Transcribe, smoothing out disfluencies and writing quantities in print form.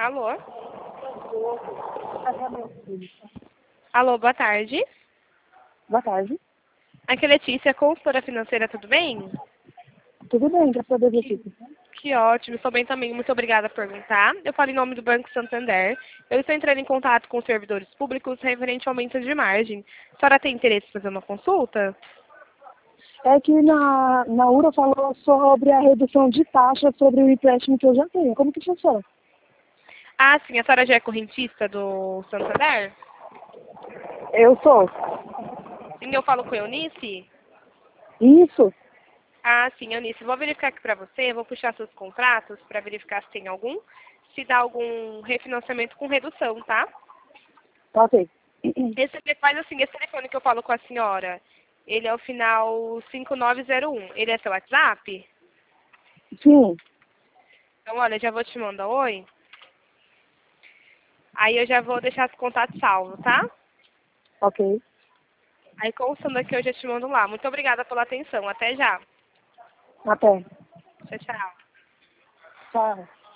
Alô? Alô, boa tarde. Boa tarde. Aqui é Letícia, consultora financeira, tudo bem? Tudo bem, graças a Deus, Letícia. Que ótimo, estou bem também, muito obrigada por perguntar. Eu falo em nome do Banco Santander. Eu estou entrando em contato com os servidores públicos referente ao aumento de margem. A senhora tem interesse em fazer uma consulta? É que na URA falou sobre a redução de taxa sobre o empréstimo que eu já tenho. Como que funciona? Ah, sim, a senhora já é correntista do Santander? Eu sou. Sim, eu falo com a Eunice? Isso. Ah, sim, Eunice, vou verificar aqui para você, vou puxar seus contratos para verificar se tem algum, se dá algum refinanciamento com redução, tá? Tá ok. Faz assim, esse telefone que eu falo com a senhora, ele é o final 5901. Ele é seu WhatsApp? Sim. Então, olha, já vou te mandar oi. Aí eu já vou deixar os contatos salvos, tá? Ok. Aí constando aqui eu já te mando lá. Muito obrigada pela atenção. Até já. Até. Tchau, tchau. Tchau.